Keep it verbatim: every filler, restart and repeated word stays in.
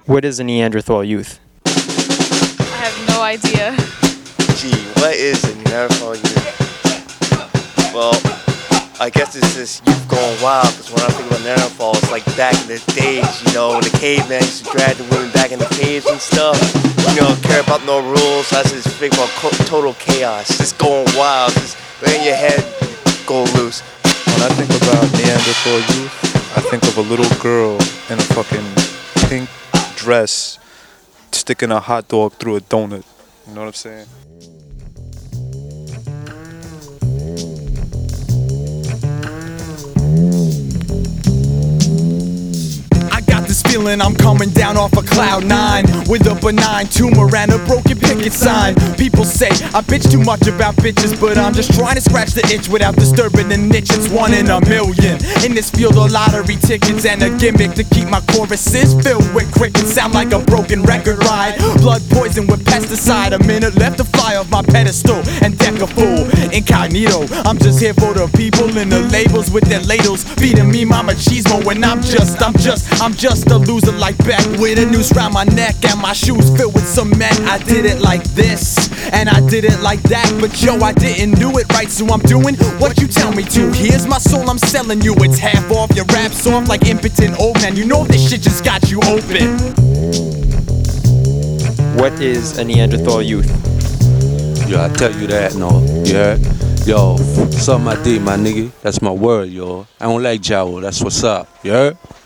What is a Neanderthal youth? I have no idea. Gee, what is a Neanderthal youth? Well, I guess it's this youth going wild, because when I think about Neanderthal, it's like back in the days, you know, when the cavemen used to drag the women back in the caves and stuff. You know, care about no rules. I just think about co- total chaos, just going wild, just letting your head go loose. When I think about Neanderthal youth, I think of a little girl in a fucking pink dress sticking a hot dog through a donut. You know what I'm saying? This feeling I'm coming down off a cloud nine with a benign tumor and a broken picket sign. People say I bitch too much about bitches, but I'm just trying to scratch the itch without disturbing the niche. It's one in a million in this field of lottery tickets and a gimmick to keep my choruses filled with crickets. Sound like a broken record ride, blood poison with pesticide. A minute left to fly off my pedestal and deck a fool incognito. I'm just here for the people in the labels with their ladles feeding me my machismo. When I'm just, I'm just, I'm just a loser like Beck with a noose round my neck and my shoes filled with cement. I did it like this and I did it like that, but yo, I didn't do it right, so I'm doing what you tell me to. Here's my soul, I'm selling you. It's half off, your rap's off like impotent old man. You know this shit just got you open. What is a Neanderthal youth? Yo, I tell you that, no, you heard? Yo, suck my dick, my nigga. That's my word, yo. I don't like Jawo, that's what's up, you heard?